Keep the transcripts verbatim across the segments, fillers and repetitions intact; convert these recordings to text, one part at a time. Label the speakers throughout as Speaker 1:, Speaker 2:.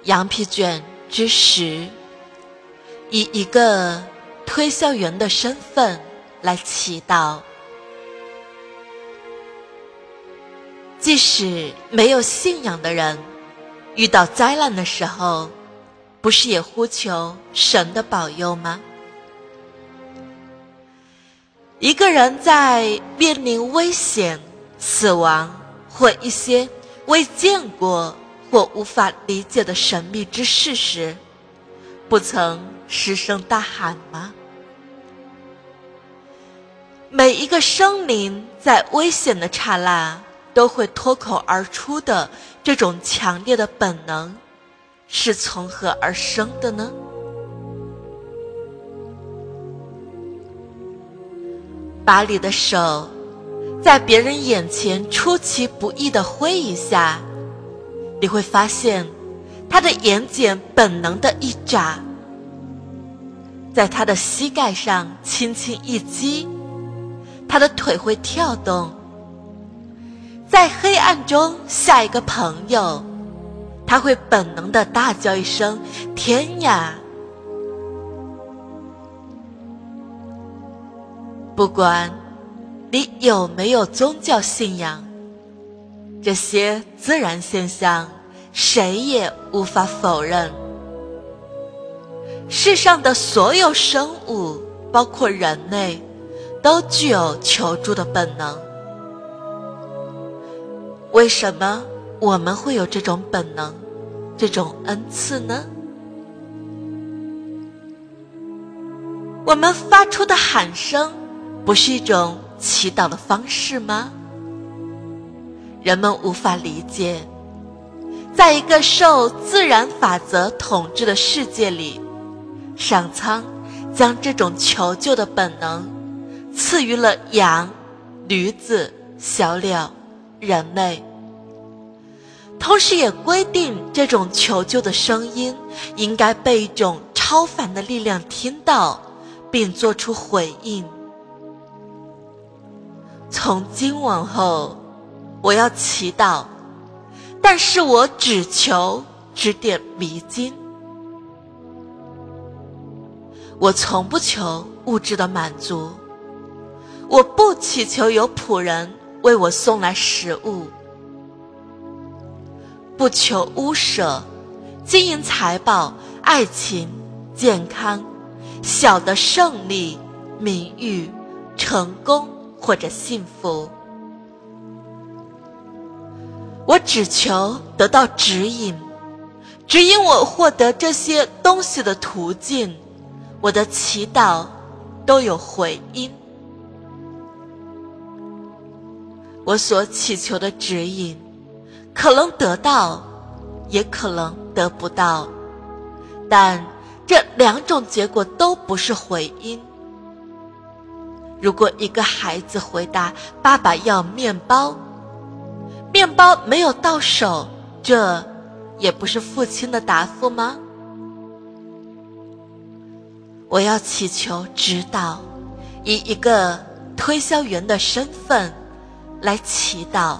Speaker 1: 羊皮卷之十，以一个推销员的身份来祈祷。即使没有信仰的人，遇到灾难的时候，不是也呼求神的保佑吗？一个人在面临危险、死亡或一些未见过或无法理解的神秘之事时，不曾失声大喊吗？每一个生灵在危险的刹那都会脱口而出的这种强烈的本能，是从何而生的呢？把你的手在别人眼前出其不意地挥一下，你会发现他的眼睑本能的一眨，在他的膝盖上轻轻一击，他的腿会跳动。在黑暗中下一个朋友，他会本能地大叫一声天呀！不管你有没有宗教信仰，这些自然现象谁也无法否认。世上的所有生物，包括人类，都具有求助的本能。为什么我们会有这种本能，这种恩赐呢？我们发出的喊声不是一种祈祷的方式吗？人们无法理解，在一个受自然法则统治的世界里，上苍将这种求救的本能赐予了羊、驴子、小鸟、人类，同时也规定这种求救的声音应该被一种超凡的力量听到，并做出回应。从今往后，我要祈祷，但是我只求指点迷津。我从不求物质的满足，我不祈求有仆人为我送来食物，不求屋舍、金银财宝、爱情、健康、小的胜利、名誉、成功或者幸福。我只求得到指引，指引我获得这些东西的途径。我的祈祷都有回音。我所祈求的指引可能得到，也可能得不到，但这两种结果都不是回音。如果一个孩子回答爸爸要面包，面包没有到手，这也不是父亲的答复吗？我要祈求指导，以一个推销员的身份来祈祷。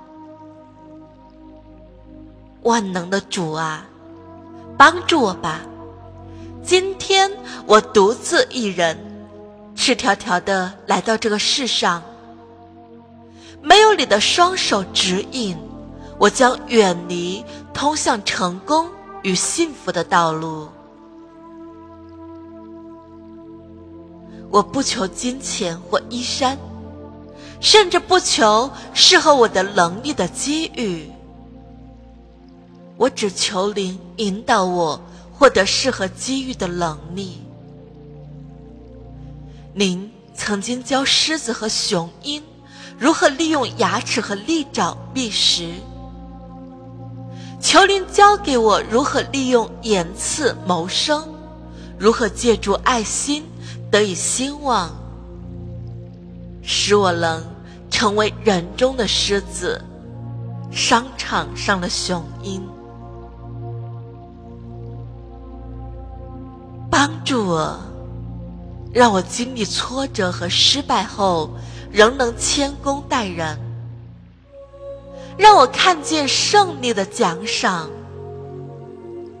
Speaker 1: 万能的主啊，帮助我吧！今天我独自一人，赤条条地来到这个世上，没有你的双手指引，我将远离通向成功与幸福的道路。我不求金钱或衣衫，甚至不求适合我的能力的机遇，我只求您引导我获得适合机遇的能力。您曾经教狮子和雄鹰如何利用牙齿和利爪觅食，求您教给我如何利用眼刺谋生，如何借助爱心得以兴旺，使我能成为人中的狮子，商场上的雄鹰。帮助我，让我经历挫折和失败后仍能谦恭待人，让我看见胜利的奖赏，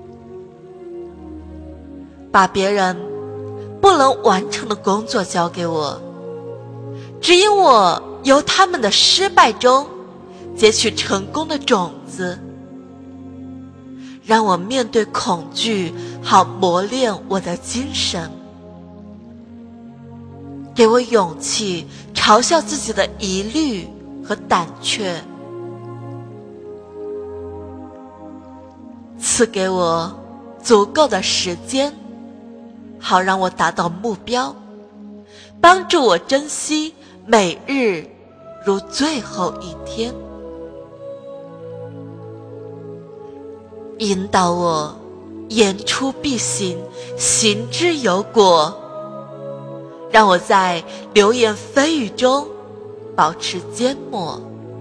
Speaker 1: 把别人不能完成的工作交给我，指引我由他们的失败中截取成功的种子，让我面对恐惧，好磨练我的精神，给我勇气嘲笑自己的疑虑和胆怯，赐给我足够的时间，好让我达到目标，帮助我珍惜每日如最后一天，引导我言出必行，行之有果，让我在流言蜚语中保持缄默，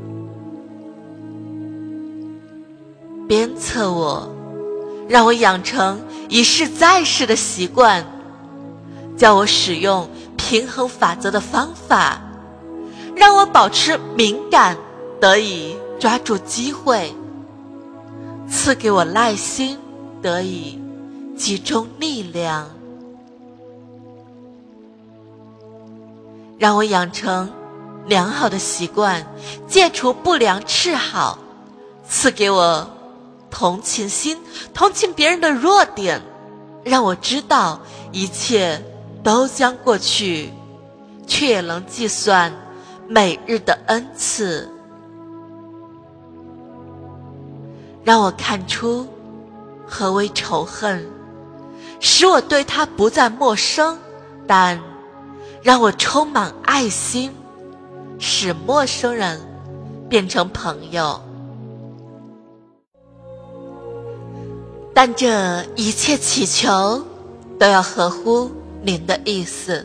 Speaker 1: 鞭策我，让我养成一试再试的习惯，教我使用平衡法则的方法，让我保持敏感，得以抓住机会，赐给我耐心，得以集中力量，让我养成良好的习惯，戒除不良嗜好，赐给我同情心，同情别人的弱点，让我知道一切都将过去，却也能计算每日的恩赐，让我看出何为仇恨，使我对他不再陌生，但让我充满爱心，使陌生人变成朋友。但这一切祈求都要合乎您的意思。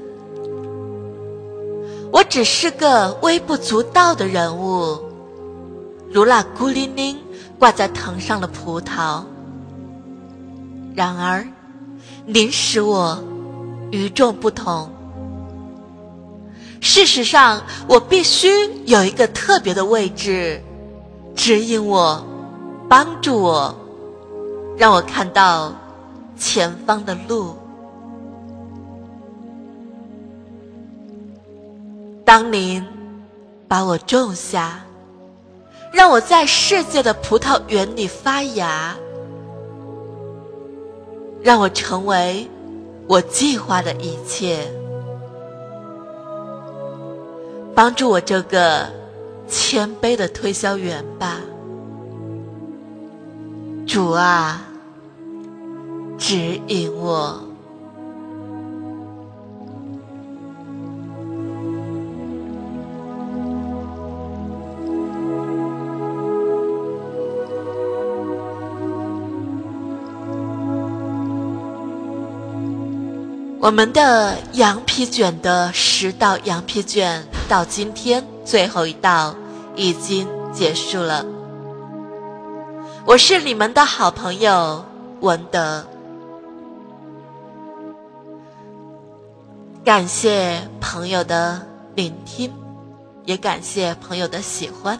Speaker 1: 我只是个微不足道的人物，如那孤零零挂在藤上的葡萄。然而，您使我与众不同。事实上，我必须有一个特别的位置，指引我，帮助我，让我看到前方的路。当您把我种下，让我在世界的葡萄园里发芽，让我成为我计划的一切，帮助我这个谦卑的推销员吧。主啊，指引我。我们的羊皮卷的十道羊皮卷到今天最后一道已经结束了。我是你们的好朋友文德，感谢朋友的聆听，也感谢朋友的喜欢。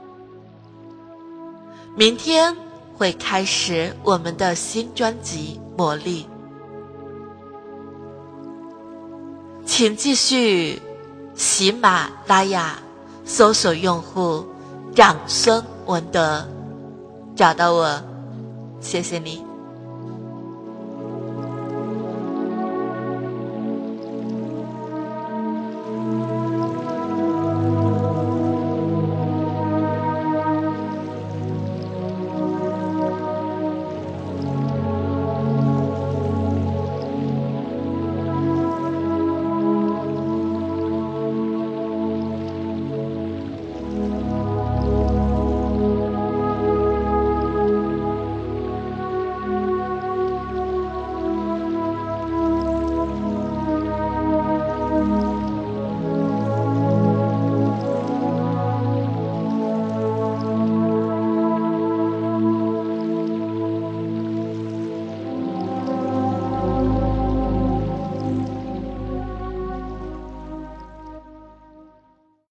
Speaker 1: 明天会开始我们的新专辑《魔力》，请继续喜马拉雅搜索用户长孙文德，找到我，谢谢你。